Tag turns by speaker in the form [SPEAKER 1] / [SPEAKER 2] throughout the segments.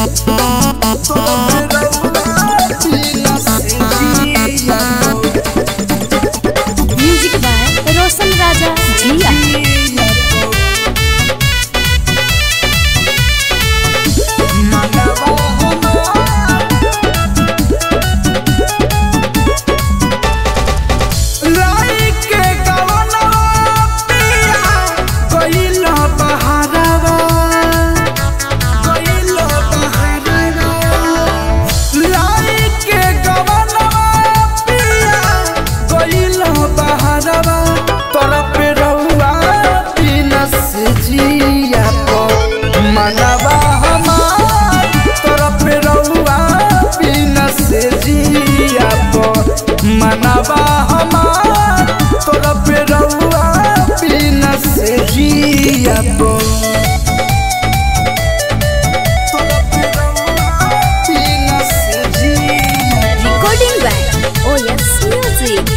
[SPEAKER 1] Music by रोशन राजा जिया।
[SPEAKER 2] मनवा हमार तोरा पे रउआ बिना से जिया मनवा हमार तोरा पे रउआ बिना से जिया
[SPEAKER 1] रिकॉर्डिंग बाय ओएस म्यूजिक।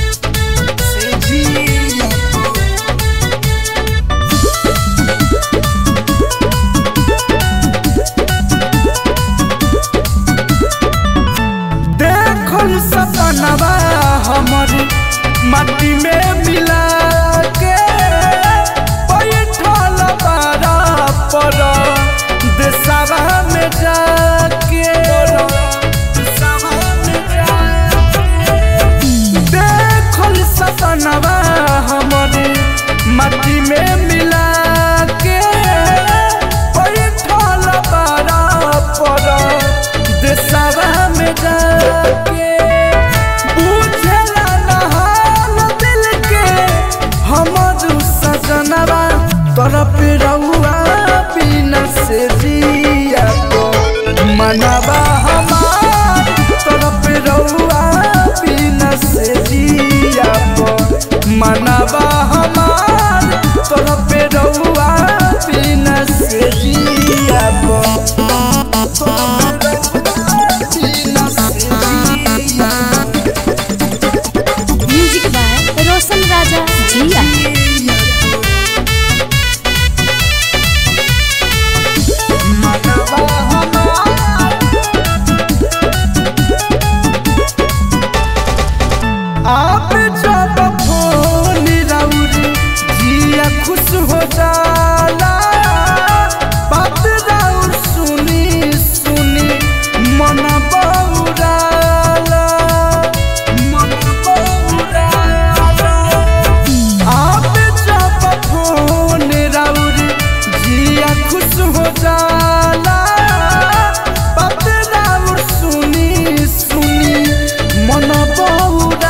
[SPEAKER 2] सपनवा हमर माटी में मिला के बैठल बारा पर देशवा में जाके देखल सपनवा हमर माटी में मिला के बैठल बारा पर देशवा में जाके तोरा पे रउआ बिना से जिया मनवा हमार तोरा पे रउआ बिना से जिया मनवा हमार तोरा पे रउआ बिना से जिया
[SPEAKER 1] म्यूजिक बाय रोशन राजा जिया।
[SPEAKER 2] आप जब फोन राउरी जिया खुश हो जाला बात राउर सुनी सुनी मन बौराला आप जब फोन राउरी जिया खुश हो जाला बात राउर सुनी सुनी मन बौराला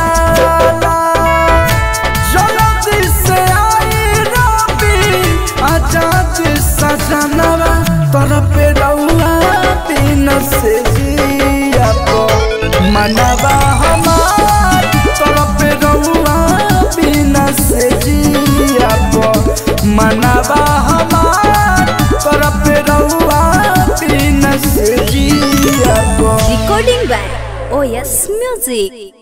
[SPEAKER 2] सजनवा तोरा पे रउआ बिना से जिया मनवा हमार तोरा पे रउआ बिना से जिया मनवा हमार तोरा पे रउआ बिना से जिया।
[SPEAKER 1] Recording by OS music.